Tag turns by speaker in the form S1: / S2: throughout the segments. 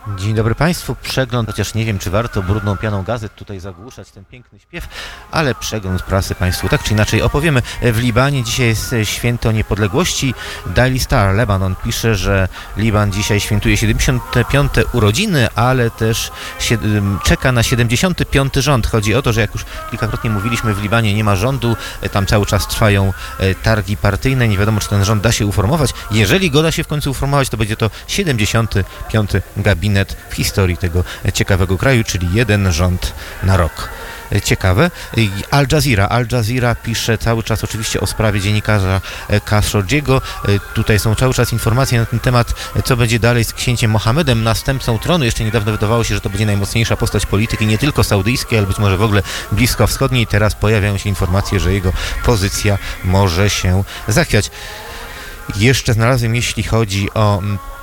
S1: Dzień dobry Państwu. Przegląd, chociaż nie wiem, czy warto brudną pianą gazet tutaj zagłuszać ten piękny śpiew, ale przegląd prasy Państwu tak czy inaczej opowiemy. W Libanie dzisiaj jest święto niepodległości. Daily Star Lebanon pisze, że Liban dzisiaj świętuje 75. urodziny, ale też czeka na 75. rząd. Chodzi o to, że jak już kilkakrotnie mówiliśmy, w Libanie nie ma rządu, tam cały czas trwają targi partyjne, nie wiadomo, czy ten rząd da się uformować. Jeżeli go da się w końcu uformować, to będzie to 75. gabinet w historii tego ciekawego kraju, czyli jeden rząd na rok. Ciekawe. Al Jazeera pisze cały czas oczywiście o sprawie dziennikarza Khashoggiego. Tutaj są cały czas informacje na ten temat, co będzie dalej z księciem Mohamedem, następcą tronu. Jeszcze niedawno wydawało się, że to będzie najmocniejsza postać polityki, nie tylko saudyjskiej, ale być może w ogóle bliskowschodniej. Teraz pojawiają się informacje, że jego pozycja może się zachwiać. Jeszcze znalazłem, jeśli chodzi o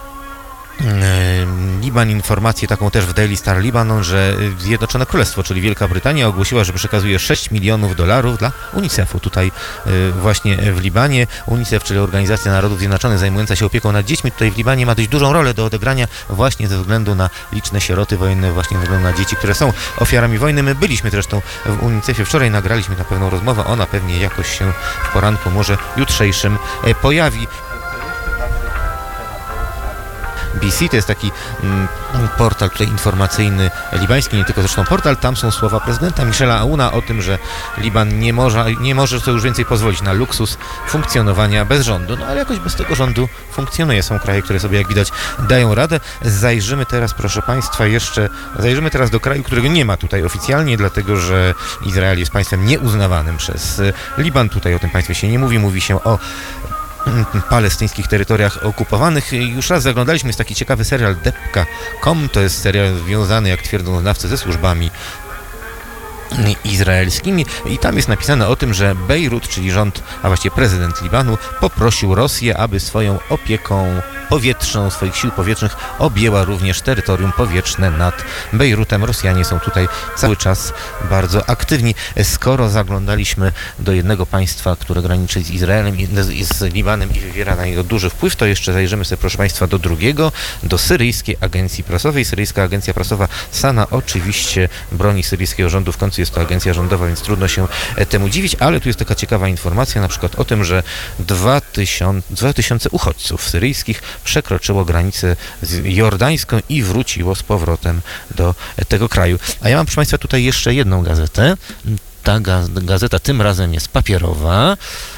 S1: Liban, informację taką też w Daily Star Lebanon, że Zjednoczone Królestwo, czyli Wielka Brytania, ogłosiła, że przekazuje $6 milionów dla UNICEF-u tutaj właśnie w Libanie. UNICEF, czyli Organizacja Narodów Zjednoczonych zajmująca się opieką nad dziećmi, tutaj w Libanie ma dość dużą rolę do odegrania właśnie ze względu na liczne sieroty wojenne, właśnie ze względu na dzieci, które są ofiarami wojny. My byliśmy zresztą w UNICEF-ie wczoraj, nagraliśmy na pewną rozmowę, ona pewnie jakoś się w poranku, może jutrzejszym pojawi. BBC to jest taki portal tutaj informacyjny libański, nie tylko zresztą portal, tam są słowa prezydenta Michela Aouna o tym, że Liban nie może sobie już więcej pozwolić na luksus funkcjonowania bez rządu, no ale jakoś bez tego rządu funkcjonuje. Są kraje, które sobie jak widać dają radę. Zajrzymy teraz, proszę Państwa, zajrzymy teraz do kraju, którego nie ma tutaj oficjalnie, dlatego że Izrael jest państwem nieuznawanym przez Liban. Tutaj o tym państwie się nie mówi, mówi się o palestyńskich terytoriach okupowanych. Już raz zaglądaliśmy, jest taki ciekawy serial Depka.com, to jest serial związany, jak twierdzą znawcy, ze służbami izraelskimi i tam jest napisane o tym, że Bejrut, czyli rząd, a właściwie prezydent Libanu, poprosił Rosję, aby swoją opieką powietrzną, swoich sił powietrznych objęła również terytorium powietrzne nad Bejrutem. Rosjanie są tutaj cały czas bardzo aktywni. Skoro zaglądaliśmy do jednego państwa, które graniczy z Izraelem i z Libanem i wywiera na niego duży wpływ, to jeszcze zajrzymy sobie, proszę Państwa, do drugiego, do syryjskiej agencji prasowej. Syryjska agencja prasowa SANA oczywiście broni syryjskiego rządu, w końcu jest to agencja rządowa, więc trudno się temu dziwić, ale tu jest taka ciekawa informacja na przykład o tym, że 2000 uchodźców syryjskich przekroczyło granicę jordańską i wróciło z powrotem do tego kraju. A ja mam, proszę Państwa, tutaj jeszcze jedną gazetę. Ta gazeta tym razem jest papierowa.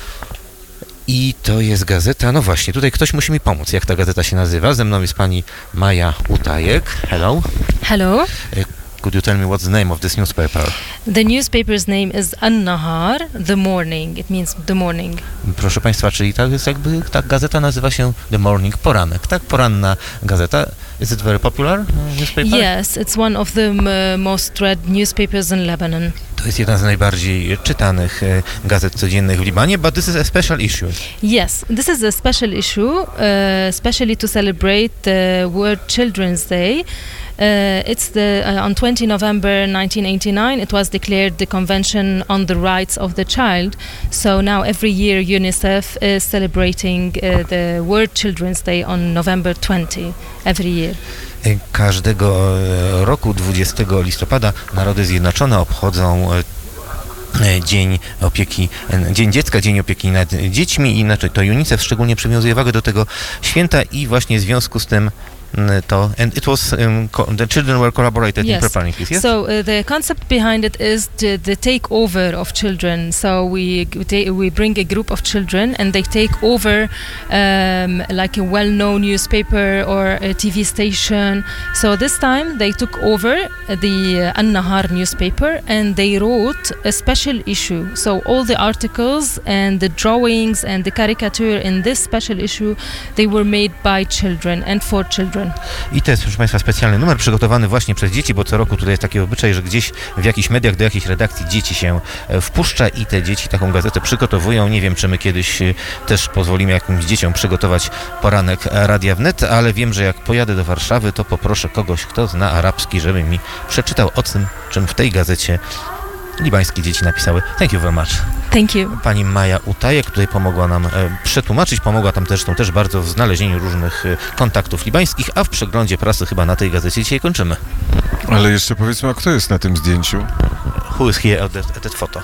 S1: I to jest gazeta, no właśnie, tutaj ktoś musi mi pomóc, jak ta gazeta się nazywa. Ze mną jest pani Maja Utajek. Hello.
S2: Hello.
S1: Could you tell me what's the name of this newspaper?
S2: The newspaper's name is An-Nahar, The Morning. It means the morning.
S1: Proszę Państwa, czyli tak jest jakby, ta gazeta nazywa się The Morning, poranek, tak? Poranna gazeta. Is it very popular newspaper?
S2: Yes, it's one of the most read newspapers in Lebanon.
S1: To jest jedna z najbardziej czytanych gazet codziennych w Libanie, but this is a special issue.
S2: Yes, this is a special issue, especially to celebrate the World Children's Day. It's on 20 November 1989, it was declared the Convention on the Rights of the Child. So now every year UNICEF is celebrating the World Children's Day on November 20, every year.
S1: Każdego roku 20 listopada Narody Zjednoczone obchodzą Dzień Dziecka, Dzień Opieki nad Dziećmi, inaczej to UNICEF szczególnie przywiązuje wagę do tego święta i właśnie w związku z tym and it was the children were collaborated in preparing this. Yes?
S2: So the concept behind it is the takeover of children. So we bring a group of children and they take over like a well-known newspaper or a TV station. So this time they took over the An-Nahar newspaper and they wrote a special issue. So all the articles and the drawings and the caricature in this special issue, they were made by children and for children.
S1: I to jest, proszę Państwa, specjalny numer przygotowany właśnie przez dzieci, bo co roku tutaj jest taki obyczaj, że gdzieś w jakichś mediach do jakiejś redakcji dzieci się wpuszcza i te dzieci taką gazetę przygotowują. Nie wiem, czy my kiedyś też pozwolimy jakimś dzieciom przygotować poranek Radia Wnet, ale wiem, że jak pojadę do Warszawy, to poproszę kogoś, kto zna arabski, żeby mi przeczytał o tym, czym w tej gazecie libańskie dzieci napisały. Thank you very much.
S2: Thank you.
S1: Pani Maja Utajek tutaj pomogła nam przetłumaczyć, pomogła tam zresztą też bardzo w znalezieniu różnych kontaktów libańskich, a w przeglądzie prasy chyba na tej gazecie dzisiaj kończymy.
S3: Ale jeszcze powiedzmy, a kto jest na tym zdjęciu?
S1: Who is here at that photo?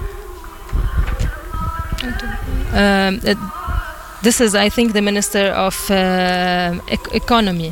S2: This is, I think, the Minister of Economy.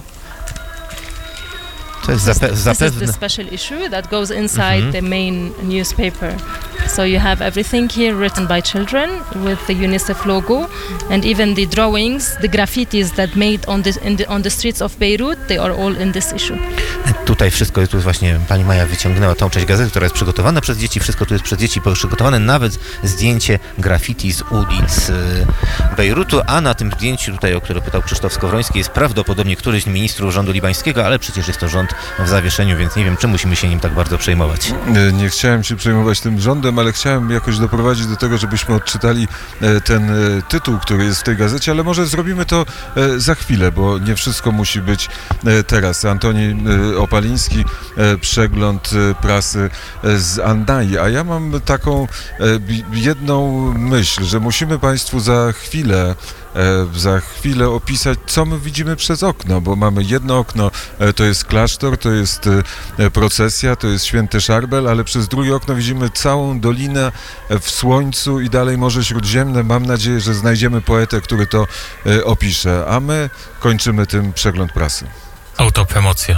S1: To jest
S2: This is
S1: zapewne...
S2: the special issue that goes inside the main newspaper. So you have everything here written by children with the UNICEF logo, and even the drawings, the graffitis that made on the streets of Beirut, they are all in this issue.
S1: Tutaj wszystko jest, tu właśnie pani Maja wyciągnęła tą część gazety, która jest przygotowana przez dzieci, wszystko tu jest przez dzieci przygotowane, nawet zdjęcie graffiti z ulic Bejrutu, a na tym zdjęciu tutaj, o które pytał Krzysztof Skowroński, jest prawdopodobnie któryś z ministrów rządu libańskiego, ale przecież jest to rząd w zawieszeniu, więc nie wiem, czy musimy się nim tak bardzo przejmować.
S3: Nie chciałem się przejmować tym rządem, ale chciałem jakoś doprowadzić do tego, żebyśmy odczytali ten tytuł, który jest w tej gazecie, ale może zrobimy to za chwilę, bo nie wszystko musi być teraz. Antoni Opaliński, przegląd prasy z Andai, a ja mam taką jedną myśl, że musimy Państwu za chwilę opisać, co my widzimy przez okno, bo mamy jedno okno, to jest klasztor, to jest procesja, to jest Święty Szarbel, ale przez drugie okno widzimy całą dolinę w słońcu i dalej Morze Śródziemne. Mam nadzieję, że znajdziemy poetę, który to opisze, a my kończymy tym przegląd prasy.
S4: Autopromocja.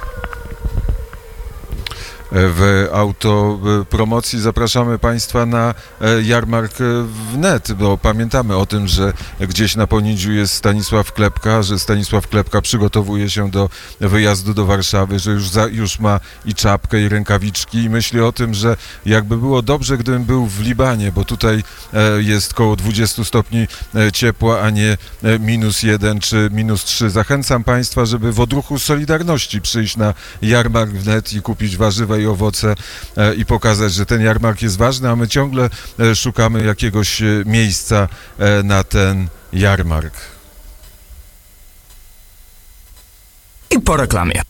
S3: W autopromocji zapraszamy Państwa na jarmark wnet, bo pamiętamy o tym, że gdzieś na Ponidziu jest Stanisław Klepka, że Stanisław Klepka przygotowuje się do wyjazdu do Warszawy, że już ma i czapkę, i rękawiczki i myśli o tym, że jakby było dobrze, gdybym był w Libanie, bo tutaj jest koło 20 stopni ciepła, a nie -1 czy -3. Zachęcam Państwa, żeby w odruchu solidarności przyjść na jarmark wnet i kupić warzywa i owoce i pokazać, że ten jarmark jest ważny, a my ciągle szukamy jakiegoś miejsca na ten jarmark.
S4: I po reklamie.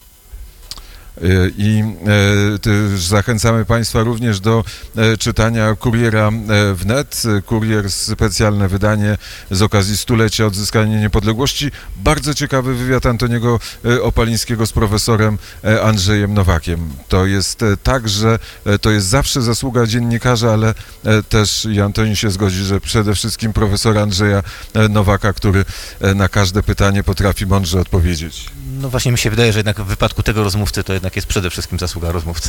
S3: I zachęcamy Państwa również do czytania Kuriera wnet. Kurier, specjalne wydanie z okazji stulecia odzyskania niepodległości. Bardzo ciekawy wywiad Antoniego Opalińskiego z profesorem Andrzejem Nowakiem. To jest tak, że to jest zawsze zasługa dziennikarza, ale też i Antoni się zgodzi, że przede wszystkim profesora Andrzeja Nowaka, który na każde pytanie potrafi mądrze odpowiedzieć.
S1: No właśnie mi się wydaje, że jednak w wypadku tego rozmówcy to jednak jest przede wszystkim zasługa rozmówcy.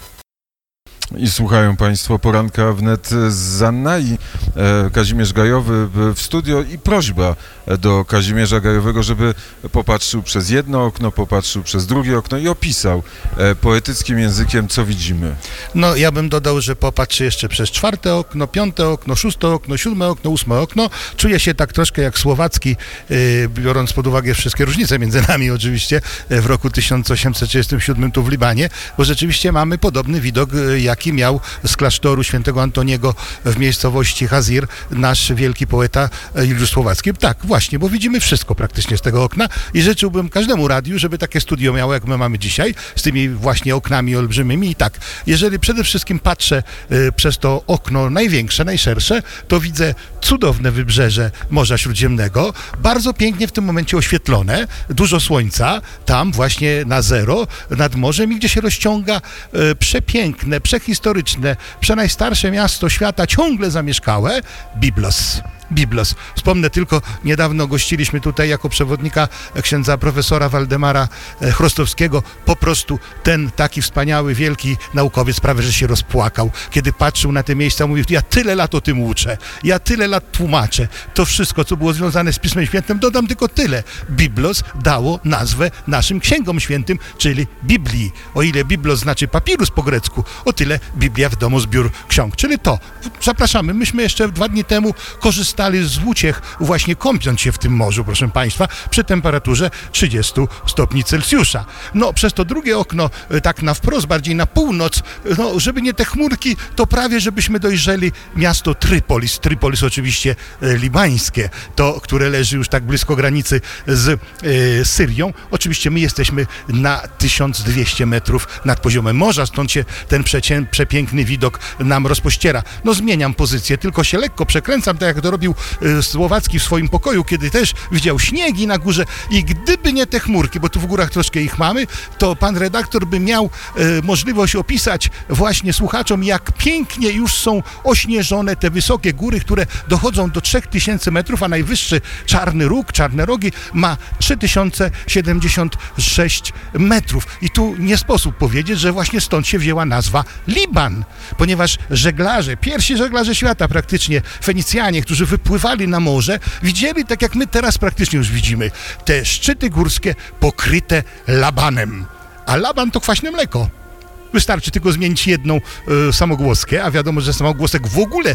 S3: I słuchają Państwo poranka wnet z Zannai. Kazimierz Gajowy w studio i prośba do Kazimierza Gajowego, żeby popatrzył przez jedno okno, popatrzył przez drugie okno i opisał poetyckim językiem, co widzimy.
S5: No, ja bym dodał, że popatrzy jeszcze przez 4. okno, 5. okno, 6. okno, 7. okno, 8. okno. Czuję się tak troszkę jak Słowacki, biorąc pod uwagę wszystkie różnice między nami oczywiście, w roku 1837 tu w Libanie, bo rzeczywiście mamy podobny widok, jaki miał z klasztoru świętego Antoniego w miejscowości Hazir nasz wielki poeta Juliusz Słowacki. Tak, właśnie, bo widzimy wszystko praktycznie z tego okna i życzyłbym każdemu radiu, żeby takie studio miało, jak my mamy dzisiaj, z tymi właśnie oknami olbrzymimi. I tak, jeżeli przede wszystkim patrzę przez to okno największe, najszersze, to widzę cudowne wybrzeże Morza Śródziemnego, bardzo pięknie w tym momencie oświetlone, dużo słońca, tam właśnie na zero, nad morzem i gdzie się rozciąga przepiękne, prehistoryczne, przenajstarsze miasto świata, ciągle zamieszkałe, Byblos. Byblos. Wspomnę tylko, niedawno gościliśmy tutaj jako przewodnika księdza profesora Waldemara Chrostowskiego. Po prostu ten taki wspaniały, wielki naukowiec prawie że się rozpłakał, kiedy patrzył na te miejsca, mówił: ja tyle lat o tym uczę, ja tyle lat tłumaczę. To wszystko, co było związane z Pismem Świętym, dodam tylko tyle. Biblos dało nazwę naszym księgom świętym, czyli Biblii. O ile Biblos znaczy papirus po grecku, o tyle Biblia w domu zbiór ksiąg. Czyli to. Zapraszamy. Myśmy jeszcze 2 dni temu korzystali powstali z uciech właśnie kąpiąc się w tym morzu, proszę Państwa, przy temperaturze 30 stopni Celsjusza. No, przez to drugie okno, tak na wprost, bardziej na północ, no, żeby nie te chmurki, to prawie żebyśmy dojrzeli miasto Trypolis. Trypolis oczywiście libańskie, to, które leży już tak blisko granicy z Syrią. Oczywiście my jesteśmy na 1200 metrów nad poziomem morza, stąd się ten przepiękny widok nam rozpościera. No, zmieniam pozycję, tylko się lekko przekręcam, tak jak to robił Słowacki w swoim pokoju, kiedy też widział śniegi na górze i gdyby nie te chmurki, bo tu w górach troszkę ich mamy, to pan redaktor by miał możliwość opisać właśnie słuchaczom, jak pięknie już są ośnieżone te wysokie góry, które dochodzą do 3000 metrów, a najwyższy Czarny Róg, Czarne Rogi ma 3076 metrów. I tu nie sposób powiedzieć, że właśnie stąd się wzięła nazwa Liban, ponieważ żeglarze, pierwsi żeglarze świata praktycznie, Fenicjanie, którzy wypływali na morze, widzieli, tak jak my teraz praktycznie już widzimy, te szczyty górskie pokryte labanem. A laban to kwaśne mleko. Wystarczy tylko zmienić jedną samogłoskę, a wiadomo, że samogłosek w ogóle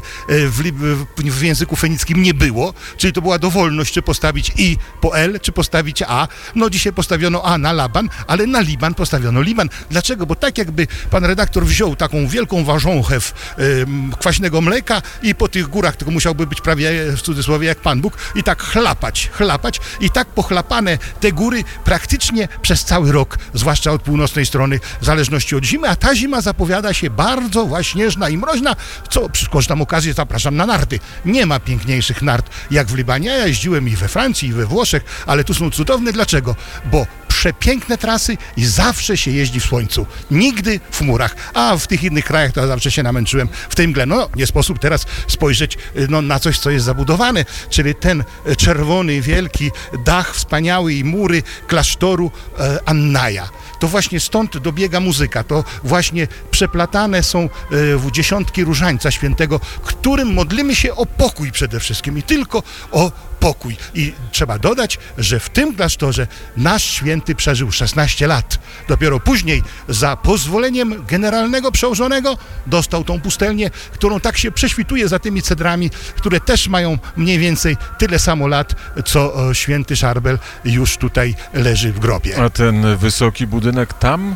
S5: w języku fenickim nie było, czyli to była dowolność, czy postawić i po L, czy postawić A. No dzisiaj postawiono A na Laban, ale na Liban postawiono Liban. Dlaczego? Bo tak jakby pan redaktor wziął taką wielką ważąchew kwaśnego mleka i po tych górach, tylko musiałby być prawie w cudzysłowie jak Pan Bóg i tak chlapać i tak pochlapane te góry praktycznie przez cały rok, zwłaszcza od północnej strony, w zależności od zimy, a ta zima zapowiada się bardzo śnieżna i mroźna, co korzystam okazję, zapraszam na narty. Nie ma piękniejszych nart jak w Libanie. Ja jeździłem i we Francji, i we Włoszech, ale tu są cudowne. Dlaczego? Bo przepiękne trasy i zawsze się jeździ w słońcu. Nigdy w chmurach. A w tych innych krajach to ja zawsze się namęczyłem w tej mgle. No, nie sposób teraz spojrzeć na coś, co jest zabudowane, czyli ten czerwony, wielki dach wspaniały i mury klasztoru Annaja. To właśnie stąd dobiega muzyka. To właśnie przeplatane są dziesiątki Różańca Świętego, którym modlimy się o pokój przede wszystkim i tylko o pokój. I trzeba dodać, że w tym klasztorze nasz święty przeżył 16 lat. Dopiero później, za pozwoleniem generalnego przełożonego, dostał tą pustelnię, którą tak się prześwituje za tymi cedrami, które też mają mniej więcej tyle samo lat, co święty Szarbel już tutaj leży w grobie.
S3: A ten wysoki budynek tam?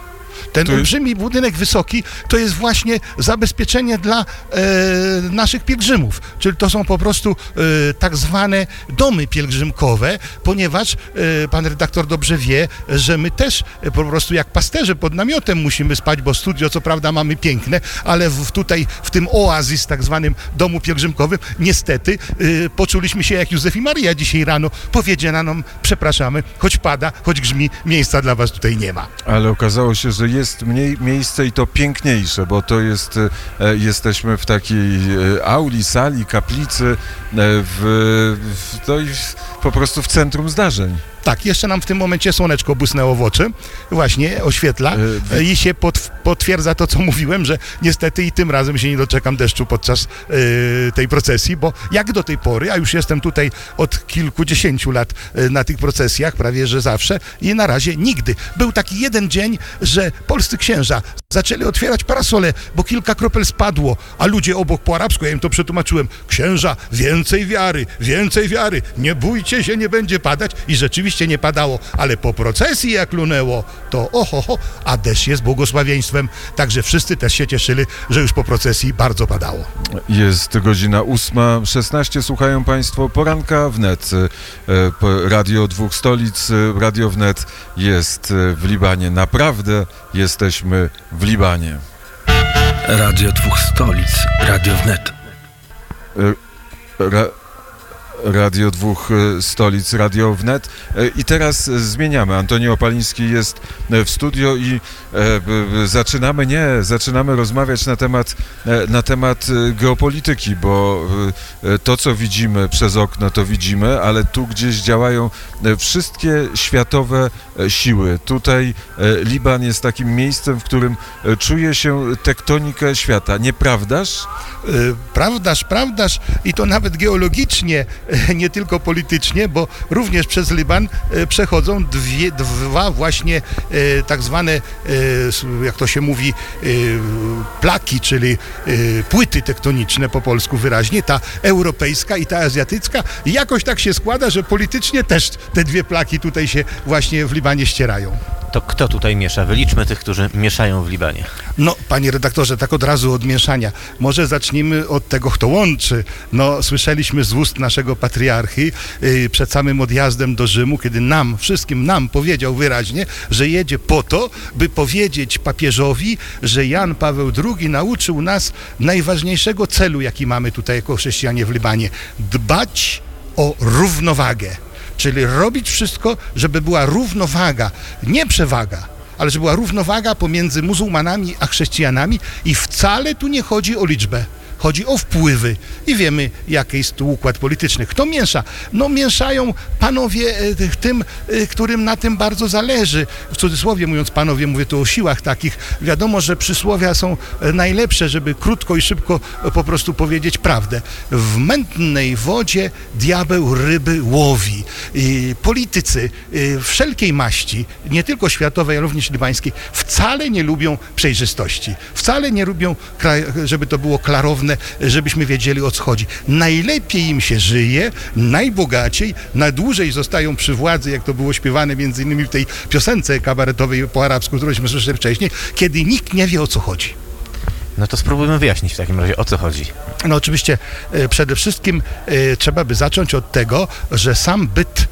S5: Ten olbrzymi budynek wysoki to jest właśnie zabezpieczenie dla naszych pielgrzymów, czyli to są po prostu tak zwane domy pielgrzymkowe, ponieważ pan redaktor dobrze wie, że my też po prostu jak pasterze pod namiotem musimy spać, bo studio co prawda mamy piękne, ale tutaj w tym oazis, tak zwanym domu pielgrzymkowym, niestety poczuliśmy się jak Józef i Maria dzisiaj rano. Powiedziano nam, przepraszamy, choć pada, choć grzmi, miejsca dla was tutaj nie ma.
S3: Ale okazało się, że jest mniej miejsce i to piękniejsze, bo to jest, jesteśmy w takiej auli, sali, kaplicy, po prostu w centrum zdarzeń.
S5: Tak, jeszcze nam w tym momencie słoneczko błysnęło w oczy, właśnie oświetla i się potwierdza to, co mówiłem, że niestety i tym razem się nie doczekam deszczu podczas tej procesji, bo jak do tej pory, a już jestem tutaj od kilkudziesięciu lat na tych procesjach, prawie że zawsze i na razie nigdy. Był taki jeden dzień, że polscy księża zaczęli otwierać parasole, bo kilka kropel spadło, a ludzie obok po arabsku, ja im to przetłumaczyłem, księża, więcej wiary, nie bójcie się, nie będzie padać i rzeczywiście nie padało, ale po procesji jak lunęło, to a deszcz jest błogosławieństwem, także wszyscy też się cieszyli, że już po procesji bardzo padało.
S3: Jest godzina 8:16, słuchają Państwo Poranka Wnet. Radio Dwóch Stolic, Radio Wnet jest w Libanie. Naprawdę jesteśmy w Libanie.
S4: Radio Dwóch Stolic, Radio Wnet.
S3: Radio Dwóch Stolic, Radio Wnet. I teraz zmieniamy. Antoni Opaliński jest w studio i zaczynamy rozmawiać na temat geopolityki, bo to, co widzimy przez okno, to widzimy, ale tu gdzieś działają wszystkie światowe siły. Tutaj Liban jest takim miejscem, w którym czuje się tektonikę świata. Nieprawdaż?
S5: Prawdaż i to nawet geologicznie nie tylko politycznie, bo również przez Liban przechodzą dwa właśnie tak zwane, jak to się mówi, plaki, czyli płyty tektoniczne po polsku wyraźnie, ta europejska i ta azjatycka. I jakoś tak się składa, że politycznie też te dwie plaki tutaj się właśnie w Libanie ścierają.
S1: To kto tutaj miesza? Wyliczmy tych, którzy mieszają w Libanie.
S5: No, panie redaktorze, tak od razu od mieszania. Może zacznijmy od tego, kto łączy. No, słyszeliśmy z ust naszego patriarchy przed samym odjazdem do Rzymu, kiedy wszystkim nam powiedział wyraźnie, że jedzie po to, by powiedzieć papieżowi, że Jan Paweł II nauczył nas najważniejszego celu, jaki mamy tutaj jako chrześcijanie w Libanie. Dbać o równowagę. Czyli robić wszystko, żeby była równowaga, nie przewaga, ale żeby była równowaga pomiędzy muzułmanami a chrześcijanami i wcale tu nie chodzi o liczbę. Chodzi o wpływy i wiemy, jaki jest tu układ polityczny. Kto miesza? No mieszają panowie tym, którym na tym bardzo zależy. W cudzysłowie mówiąc panowie, mówię tu o siłach takich. Wiadomo, że przysłowia są najlepsze, żeby krótko i szybko po prostu powiedzieć prawdę. W mętnej wodzie diabeł ryby łowi. Politycy wszelkiej maści, nie tylko światowej, ale również libańskiej, wcale nie lubią przejrzystości. Wcale nie lubią, żeby to było klarowne, żebyśmy wiedzieli, o co chodzi. Najlepiej im się żyje, najbogaciej, najdłużej zostają przy władzy, jak to było śpiewane między innymi w tej piosence kabaretowej po arabsku, którąśmy słyszeli wcześniej, kiedy nikt nie wie, o co chodzi.
S1: No to spróbujmy wyjaśnić w takim razie, o co chodzi.
S5: No oczywiście przede wszystkim trzeba by zacząć od tego, że sam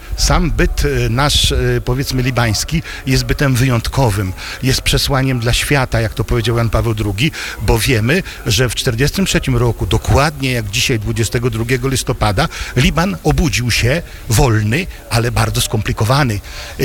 S5: byt nasz, powiedzmy libański, jest bytem wyjątkowym, jest przesłaniem dla świata, jak to powiedział Jan Paweł II, bo wiemy, że w 1943 roku, dokładnie jak dzisiaj 22 listopada, Liban obudził się wolny, ale bardzo skomplikowany.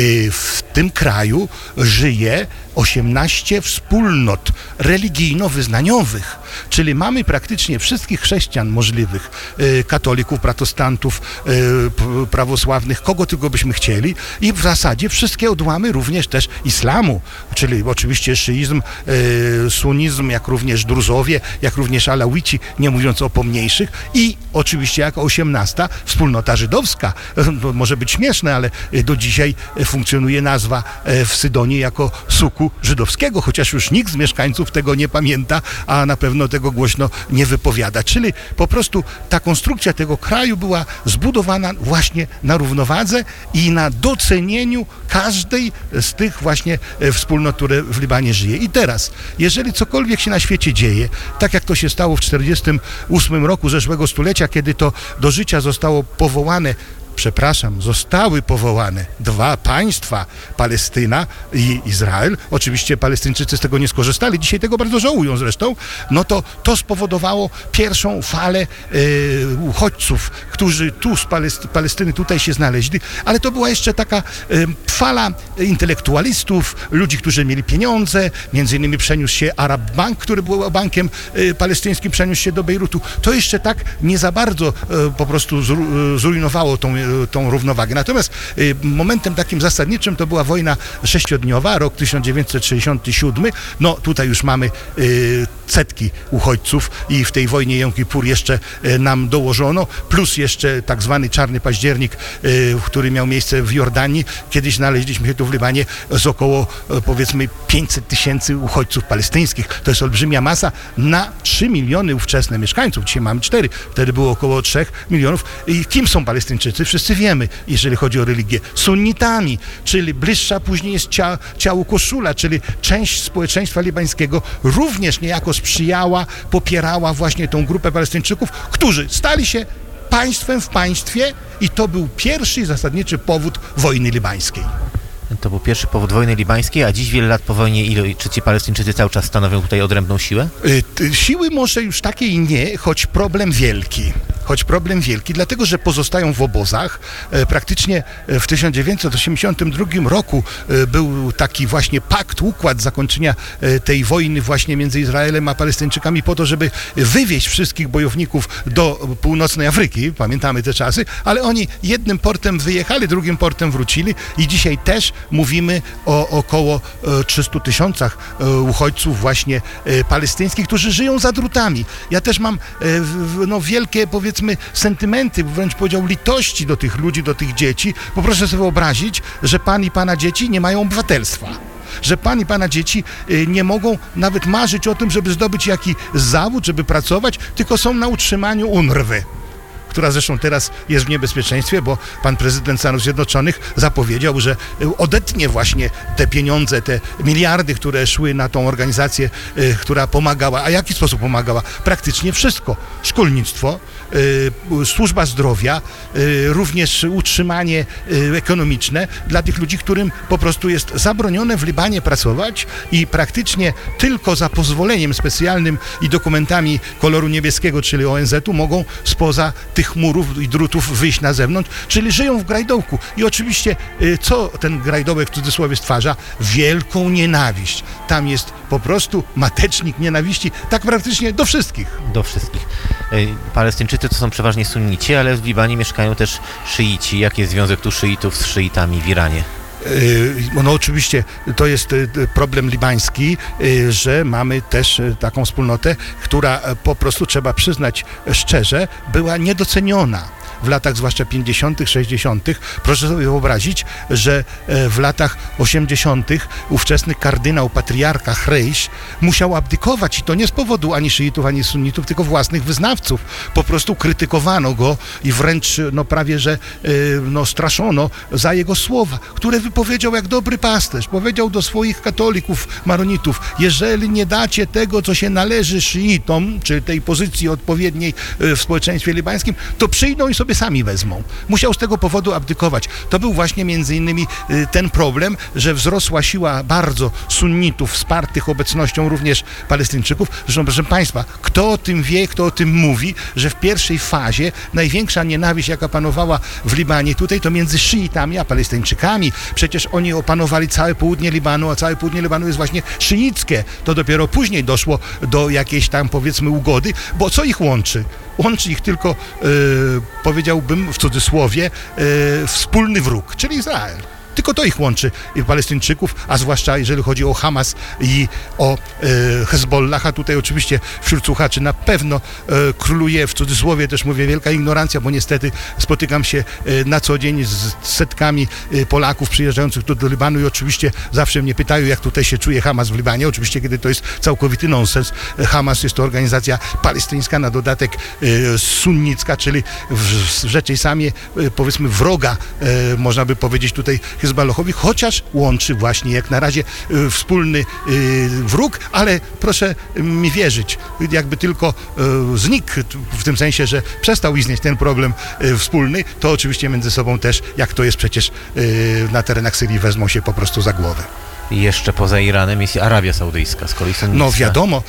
S5: W tym kraju żyje 18 wspólnot religijno-wyznaniowych, czyli mamy praktycznie wszystkich chrześcijan możliwych, katolików, protestantów, prawosławnych, kogo tylko byśmy chcieli i w zasadzie wszystkie odłamy również też islamu, czyli oczywiście szyizm, sunnizm, jak również druzowie, jak również alawici, nie mówiąc o pomniejszych i oczywiście jako 18 wspólnota żydowska. Może być śmieszne, ale do dzisiaj funkcjonuje nazwa w Sydonie jako suku żydowskiego, chociaż już nikt z mieszkańców tego nie pamięta, a na pewno tego głośno nie wypowiada. Czyli po prostu ta konstrukcja tego kraju była zbudowana właśnie na równowadze i na docenieniu każdej z tych właśnie wspólnot, które w Libanie żyje. I teraz, jeżeli cokolwiek się na świecie dzieje, tak jak to się stało w 1948 roku zeszłego stulecia, kiedy to do życia zostało zostały powołane dwa państwa, Palestyna i Izrael. Oczywiście Palestyńczycy z tego nie skorzystali, dzisiaj tego bardzo żałują zresztą. No to spowodowało pierwszą falę uchodźców, którzy tu z Palestyny tutaj się znaleźli, ale to była jeszcze taka fala intelektualistów, ludzi, którzy mieli pieniądze, między innymi przeniósł się Arab Bank, który był bankiem palestyńskim, przeniósł się do Bejrutu. To jeszcze tak nie za bardzo po prostu zrujnowało tą równowagę. Natomiast momentem takim zasadniczym to była wojna sześciodniowa, rok 1967. No tutaj już mamy setki uchodźców i w tej wojnie Jom Kippur jeszcze nam dołożono, plus jeszcze tak zwany Czarny Październik, który miał miejsce w Jordanii. Kiedyś znaleźliśmy się tu w Libanie z około powiedzmy 500 000 uchodźców palestyńskich. To jest olbrzymia masa na 3 miliony ówczesne mieszkańców. Dzisiaj mamy 4. Wtedy było około 3 milionów. I kim są Palestyńczycy? Wszyscy wiemy, jeżeli chodzi o religię. Sunnitami, czyli bliższa później jest ciału koszula, czyli część społeczeństwa libańskiego również niejako sprzyjała, popierała właśnie tą grupę Palestyńczyków, którzy stali się państwem w państwie i to był pierwszy zasadniczy powód wojny libańskiej.
S1: To był pierwszy powód wojny libańskiej, a dziś wiele lat po wojnie czy ci Palestyńczycy cały czas stanowią tutaj odrębną siłę?
S5: Siły może już takiej nie, choć problem wielki, dlatego że pozostają w obozach. Praktycznie w 1982 roku był taki właśnie układ zakończenia tej wojny właśnie między Izraelem a Palestyńczykami po to, żeby wywieźć wszystkich bojowników do północnej Afryki, pamiętamy te czasy, ale oni jednym portem wyjechali, drugim portem wrócili i dzisiaj też mówimy o około 300 000 uchodźców właśnie palestyńskich, którzy żyją za drutami. Ja też mam wielkie, powiedzmy, powiedzmy sentymenty, wręcz powiedział litości do tych ludzi, do tych dzieci, bo proszę sobie wyobrazić, że pan i pana dzieci nie mają obywatelstwa. Że pan i pana dzieci nie mogą nawet marzyć o tym, żeby zdobyć jakiś zawód, żeby pracować, tylko są na utrzymaniu UNRWA, która zresztą teraz jest w niebezpieczeństwie, bo pan prezydent Stanów Zjednoczonych zapowiedział, że odetnie właśnie te pieniądze, te miliardy, które szły na tą organizację, która pomagała. A w jaki sposób pomagała? Praktycznie wszystko. Szkolnictwo, służba zdrowia, również utrzymanie ekonomiczne dla tych ludzi, którym po prostu jest zabronione w Libanie pracować i praktycznie tylko za pozwoleniem specjalnym i dokumentami koloru niebieskiego, czyli ONZ-u, mogą spoza tych murów i drutów wyjść na zewnątrz, czyli żyją w grajdołku. I oczywiście, co ten grajdołek w cudzysłowie stwarza? Wielką nienawiść. Tam jest po prostu matecznik nienawiści, tak praktycznie do wszystkich.
S1: Do wszystkich. Palestyńczycy to są przeważnie sunnici, ale w Libanie mieszkają też szyici. Jaki jest związek tu szyitów z szyitami w Iranie?
S5: No oczywiście to jest problem libański, że mamy też taką wspólnotę, która po prostu, trzeba przyznać szczerze, była niedoceniona w latach zwłaszcza 50., 60. Proszę sobie wyobrazić, że w latach 80. ówczesny kardynał, patriarcha Chreisz musiał abdykować i to nie z powodu ani szyitów, ani sunnitów, tylko własnych wyznawców. Po prostu krytykowano go i wręcz prawie, że straszono za jego słowa, które wypowiedział jak dobry pasterz. Powiedział do swoich katolików, maronitów: jeżeli nie dacie tego, co się należy szyitom, czy tej pozycji odpowiedniej w społeczeństwie libańskim, to przyjdą i sobie sami wezmą. Musiał z tego powodu abdykować. To był właśnie między innymi ten problem, że wzrosła siła bardzo sunnitów wspartych obecnością również Palestyńczyków. Zresztą, proszę Państwa, kto o tym wie, kto o tym mówi, że w pierwszej fazie największa nienawiść, jaka panowała w Libanie tutaj, to między szyitami a Palestyńczykami. Przecież oni opanowali całe południe Libanu, a całe południe Libanu jest właśnie szyickie. To dopiero później doszło do jakiejś tam, powiedzmy, ugody, bo co ich łączy? Łączy ich tylko, powiedziałbym w cudzysłowie, wspólny wróg, czyli Izrael. Tylko to ich łączy, Palestyńczyków, a zwłaszcza jeżeli chodzi o Hamas i o Hezbollah, a tutaj oczywiście wśród słuchaczy na pewno króluje, w cudzysłowie też mówię, wielka ignorancja, bo niestety spotykam się na co dzień z setkami Polaków przyjeżdżających tu do Libanu i oczywiście zawsze mnie pytają, jak tutaj się czuje Hamas w Libanie, oczywiście kiedy to jest całkowity nonsens. Hamas jest to organizacja palestyńska, na dodatek sunnicka, czyli w rzeczy samej, powiedzmy, wroga, można by powiedzieć tutaj Hezballahowi, chociaż łączy właśnie jak na razie wspólny wróg, ale proszę mi wierzyć, jakby tylko znikł, w tym sensie, że przestał istnieć ten problem wspólny, to oczywiście między sobą też, jak to jest przecież na terenach Syrii, wezmą się po prostu za głowę.
S1: I jeszcze poza Iranem jest Arabia Saudyjska, z kolei sunnicka.
S5: No wiadomo,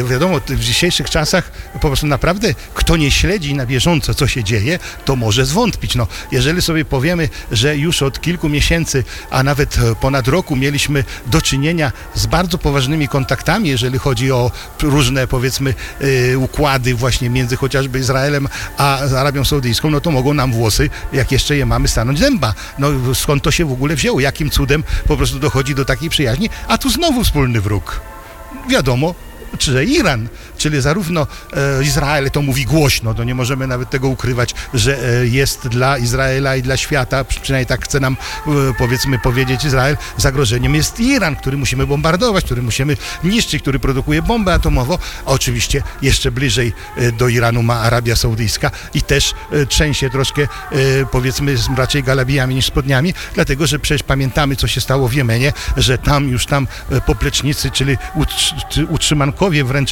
S5: w dzisiejszych czasach po prostu naprawdę, kto nie śledzi na bieżąco, co się dzieje, to może zwątpić. No, jeżeli sobie powiemy, że już od kilku miesięcy, a nawet ponad roku mieliśmy do czynienia z bardzo poważnymi kontaktami, jeżeli chodzi o różne, powiedzmy, układy właśnie między chociażby Izraelem a Arabią Saudyjską, no to mogą nam włosy, jak jeszcze je mamy, stanąć dęba. No skąd to się w ogóle wzięło? Jakim cudem po prostu dochodzi do takiej przyjaźni? A tu znowu wspólny wróg. Wiadomo, czy Iran, czyli zarówno Izrael, to mówi głośno, to nie możemy nawet tego ukrywać, że jest dla Izraela i dla świata, przynajmniej tak chce nam, powiedzmy, powiedzieć Izrael, zagrożeniem jest Iran, który musimy bombardować, który musimy niszczyć, który produkuje bombę atomową, a oczywiście jeszcze bliżej do Iranu ma Arabia Saudyjska i też trzęsie troszkę, powiedzmy, raczej galabijami niż spodniami, dlatego, że przecież pamiętamy, co się stało w Jemenie, że tam poplecznicy, czyli utrzymankowie wręcz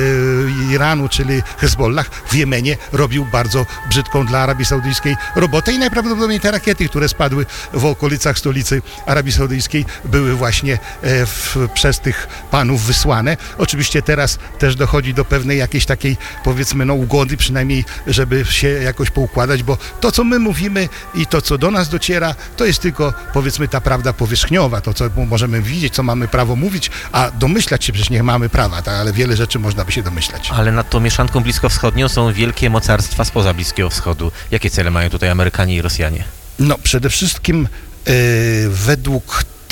S5: Iranu, czyli Hezbollah w Jemenie robił bardzo brzydką dla Arabii Saudyjskiej robotę i najprawdopodobniej te rakiety, które spadły w okolicach stolicy Arabii Saudyjskiej, były właśnie przez tych panów wysłane. Oczywiście teraz też dochodzi do pewnej jakiejś takiej, powiedzmy, ugody, przynajmniej żeby się jakoś poukładać, bo to, co my mówimy i to, co do nas dociera, to jest tylko, powiedzmy, ta prawda powierzchniowa, to, co możemy widzieć, co mamy prawo mówić, a domyślać się przecież nie mamy prawa, ale wiele rzeczy można by się domyślać.
S1: Ale nad tą mieszanką bliskowschodnią są wielkie mocarstwa spoza Bliskiego Wschodu. Jakie cele mają tutaj Amerykanie i Rosjanie?
S5: No, przede wszystkim według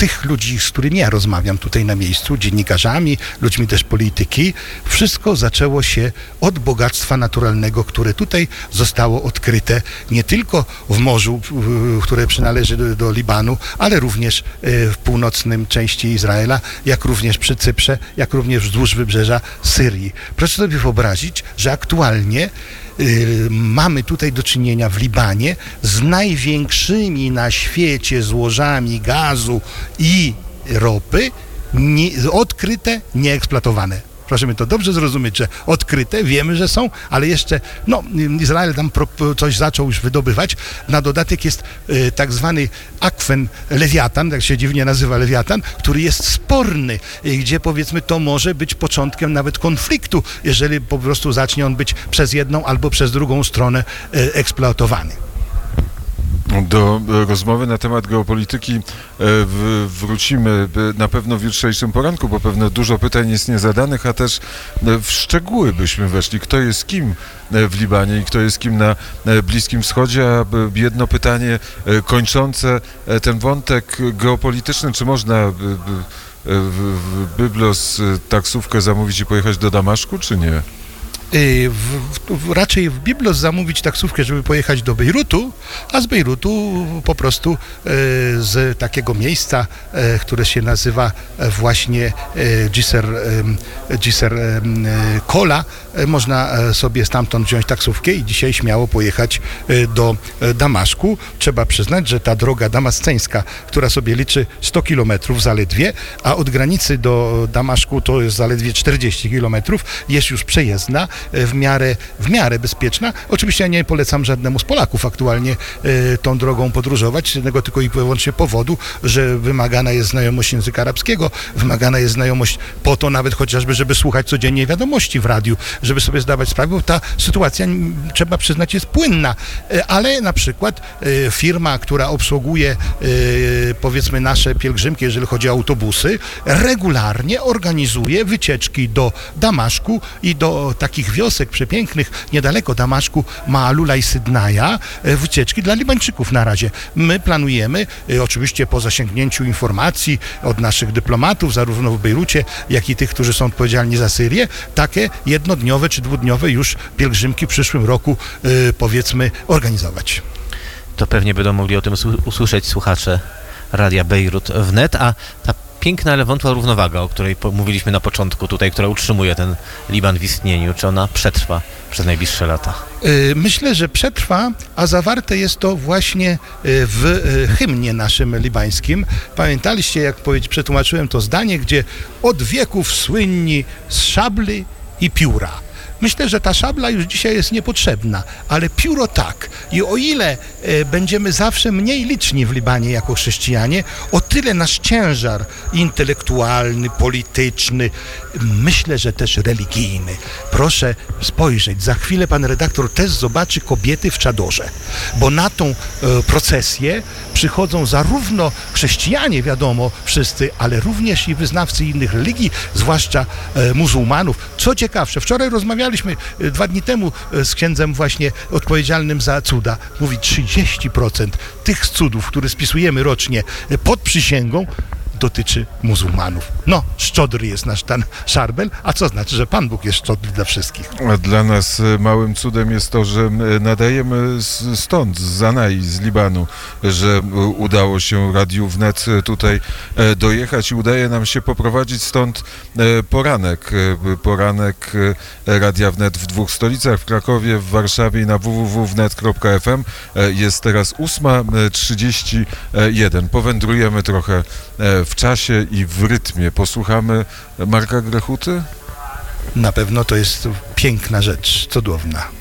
S5: tych ludzi, z którymi ja rozmawiam tutaj na miejscu, dziennikarzami, ludźmi też polityki, wszystko zaczęło się od bogactwa naturalnego, które tutaj zostało odkryte nie tylko w morzu, które przynależy do Libanu, ale również w północnym części Izraela, jak również przy Cyprze, jak również wzdłuż wybrzeża Syrii. Proszę sobie wyobrazić, że aktualnie mamy tutaj do czynienia w Libanie z największymi na świecie złożami gazu i ropy odkryte, nieeksploatowane. Proszę mi to dobrze zrozumieć, że odkryte, wiemy, że są, ale jeszcze, Izrael tam coś zaczął już wydobywać. Na dodatek jest tak zwany akwen Lewiatan, tak się dziwnie nazywa Lewiatan, który jest sporny, gdzie powiedzmy to może być początkiem nawet konfliktu, jeżeli po prostu zacznie on być przez jedną albo przez drugą stronę eksploatowany.
S3: Do rozmowy na temat geopolityki wrócimy na pewno w jutrzejszym poranku, bo pewno dużo pytań jest niezadanych, a też w szczegóły byśmy weszli. Kto jest kim w Libanie i kto jest kim na Bliskim Wschodzie, a jedno pytanie kończące ten wątek geopolityczny, czy można w Byblos taksówkę zamówić i pojechać do Damaszku, czy nie?
S5: Raczej w Byblos zamówić taksówkę, żeby pojechać do Bejrutu, a z Bejrutu po prostu z takiego miejsca, które się nazywa właśnie Jisr Kola, można sobie stamtąd wziąć taksówkę i dzisiaj śmiało pojechać do Damaszku. Trzeba przyznać, że ta droga damasceńska, która sobie liczy 100 kilometrów zaledwie, a od granicy do Damaszku to jest zaledwie 40 kilometrów, jest już przejezdna, w miarę bezpieczna. Oczywiście ja nie polecam żadnemu z Polaków aktualnie tą drogą podróżować, z jednego tylko i wyłącznie powodu, że wymagana jest znajomość języka arabskiego, wymagana jest znajomość po to nawet chociażby, żeby słuchać codziennie wiadomości w radiu, żeby sobie zdawać sprawę, bo ta sytuacja, trzeba przyznać, jest płynna, ale na przykład firma, która obsługuje powiedzmy nasze pielgrzymki, jeżeli chodzi o autobusy, regularnie organizuje wycieczki do Damaszku i do takich wiosek przepięknych niedaleko Damaszku, Maalula i Sydnaja, wycieczki dla Libańczyków na razie. My planujemy, oczywiście po zasięgnięciu informacji od naszych dyplomatów, zarówno w Bejrucie, jak i tych, którzy są odpowiedzialni za Syrię, takie jednodniowe czy dwudniowe już pielgrzymki w przyszłym roku powiedzmy organizować.
S1: To pewnie będą mogli o tym usłyszeć słuchacze Radia Bejrut wnet, a ta piękna, ale wątła równowaga, o której mówiliśmy na początku tutaj, która utrzymuje ten Liban w istnieniu, czy ona przetrwa przez najbliższe lata?
S5: Myślę, że przetrwa, a zawarte jest to właśnie w hymnie naszym libańskim. Pamiętaliście, jak przetłumaczyłem to zdanie, gdzie od wieków słynni z szabli i pióra. Myślę, że ta szabla już dzisiaj jest niepotrzebna, ale pióro tak. I o ile będziemy zawsze mniej liczni w Libanie jako chrześcijanie, o tyle nasz ciężar intelektualny, polityczny, myślę, że też religijny. Proszę spojrzeć, za chwilę pan redaktor też zobaczy kobiety w czadorze, bo na tą procesję przychodzą zarówno chrześcijanie, wiadomo, wszyscy, ale również i wyznawcy innych religii, zwłaszcza muzułmanów. Co ciekawsze, wczoraj rozmawialiśmy 2 dni temu z księdzem właśnie odpowiedzialnym za cuda. Mówi, 30% tych cudów, które spisujemy rocznie pod przysięgą, dotyczy muzułmanów. No, szczodry jest nasz ten Szarbel, a co znaczy, że Pan Bóg jest szczodry dla wszystkich.
S3: A dla nas małym cudem jest to, że nadajemy stąd, z Zanai, z Libanu, że udało się Radiu Wnet tutaj dojechać i udaje nam się poprowadzić stąd poranek Radia Wnet w 2 stolicach, w Krakowie, w Warszawie i na www.wnet.fm. Jest teraz 8:31. Powędrujemy trochę w czasie i w rytmie. Posłuchamy Marka Grechuty?
S5: Na pewno to jest piękna rzecz, cudowna.